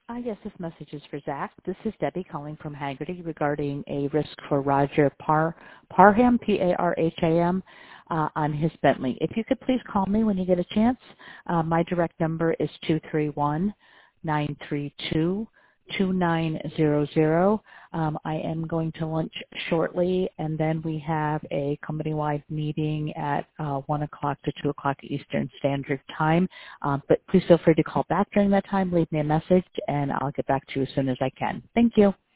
Yes, this message is for Zach. This is Debbie calling from Haggerty regarding a risk for Roger Parham, Parham, on his Bentley. If you could please call me when you get a chance. My direct number is 231-932-2900. I am going to lunch shortly, and then we have a company-wide meeting at 1 o'clock to 2 o'clock Eastern Standard Time. But please feel free to call back during that time, leave me a message, and I'll get back to you as soon as I can. Thank you.